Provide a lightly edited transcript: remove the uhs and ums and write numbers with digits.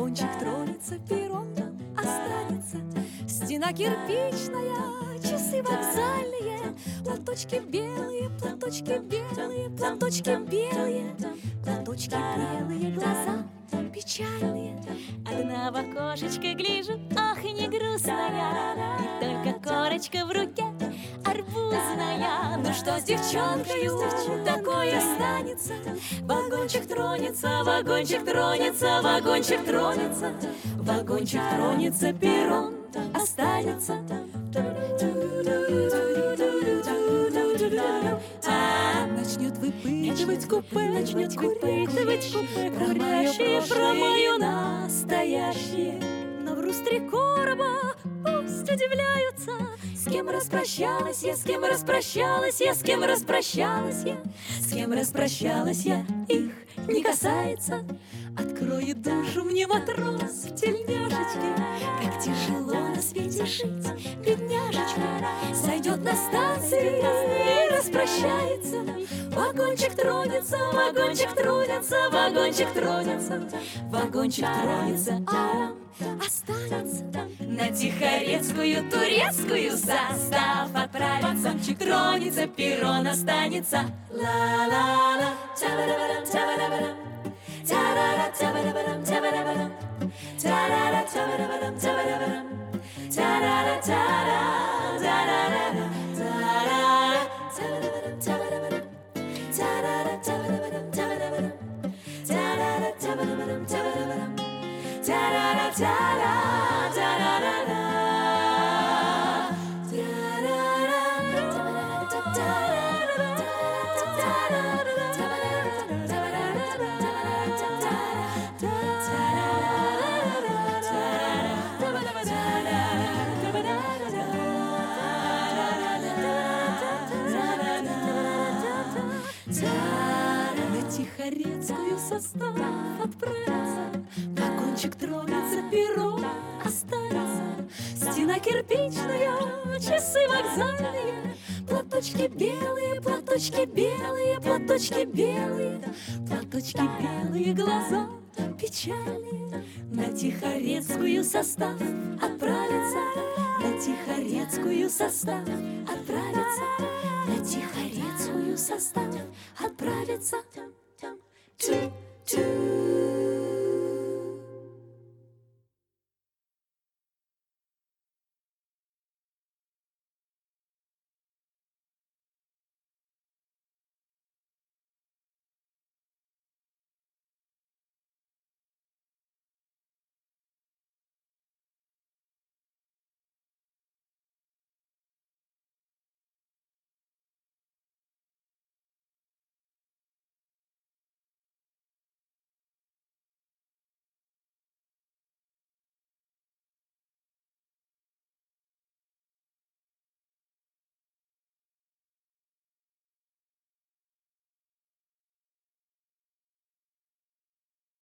Вагончик тронется, перрон останется. Стена кирпичная, часы вокзальные, платочки белые, платочки белые, платочки белые, платочки белые, глаза печальные. Одна в окошечко гляжу, ах, и не грустная, и только корочка в руке арбузная. Ну что с девчонкою такое станется? Вагончик тронется, вагончик тронется, вагончик тронется, вагончик тронется, перрон останется. Начнет выпытывать купе, начнет выпытывать купе, курящие про мое настоящее. Но в русtre короба пусть удивляются, с кем распрощалась я, с кем распрощалась я, с кем распрощалась я, с кем распрощалась я, их не касается. Откроет душу мне матрос в тельняшечке, как тяжело на свете жить, бедняжечка. Сойдет на станции и распрощается. Вагончик тронется, вагончик тронется, вагончик тронется, вагончик тронется, а он останется. На Тихорецкую, турецкую состав отправится. Вагончик тронется, перрон останется. Ла-ла-ла, та-ба-да-ба-дам, та-ба-да-ба-дам, та-ра-ра, та-ба-да-ба-дам, та-ба-да-ба-дам, та-ра-ра, та-ба-да-ба-дам, та-ба-да-ба-дам, та-ра-ра, та-ра, та-ра-ра, та-ра-ра, та-ба-да-ба-дам, та-ба-да-ба-дам, та-ра-ра, та-ба-да-ба-дам, та-ба-да-ба-дам, та-ра-ра, та-ба-да-ба-дам, та-ба-да-ба-дам, та-ра-ра, та-ра, та-ра-ра-ра, на Тихорецкую состав отправится. Вагончик тронется, перрон останется. Стена кирпичная, часы вокзальные, платочки белые, платочки белые, платочки белые, платочки белые, глаза печальные. На Тихорецкую состав отправится, на Тихорецкую состав отправится, на Тихорецкую состав отправится. Ту-ту.